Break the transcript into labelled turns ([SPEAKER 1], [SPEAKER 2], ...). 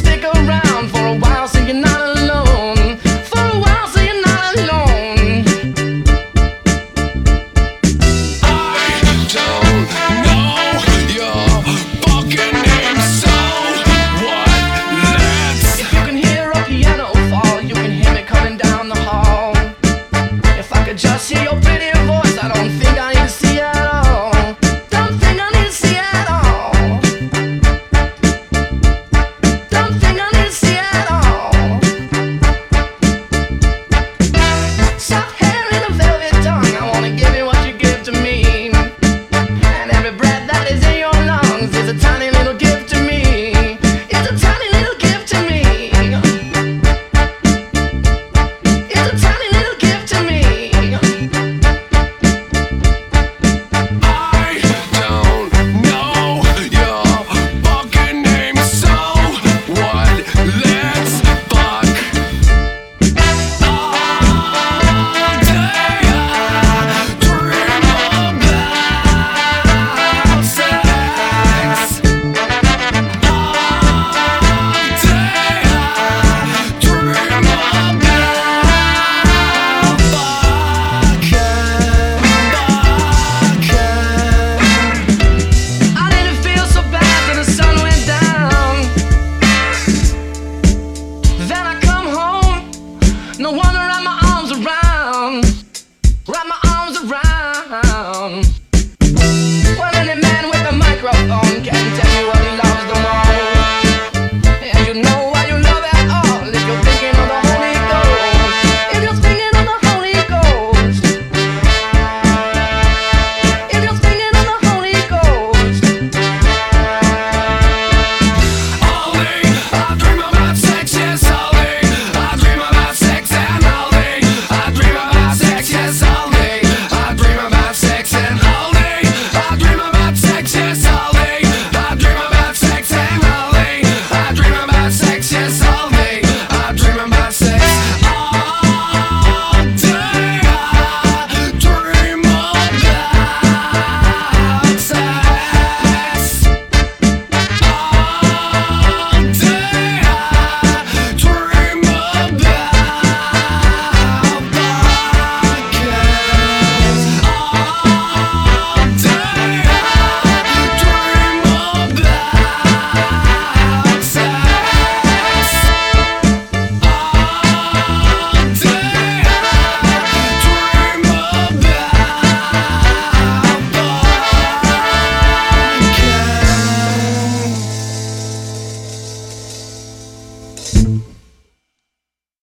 [SPEAKER 1] stick around for a while so you're not alone. For a while so you're not alone.
[SPEAKER 2] I don't know your fucking name, so what? Let's.
[SPEAKER 1] If you can hear a piano fall, you can hear me coming down the hall. If I could just hear your pretty voice, I don't think I need to see it at all. Don't think I need to see it at all. Don't think I need to see it at all. Soft hair and a velvet tongue, I wanna give you what you give to me. And every breath that is in your lungs is a tiny little gift to me. It's a tiny little gift to me. It's a tiny little gift to me.
[SPEAKER 2] I don't know your fucking name, so what? Let's fuck all day. I dream about sex. All day I dream about
[SPEAKER 1] I didn't feel so bad till the sun went down. Then I come home, no one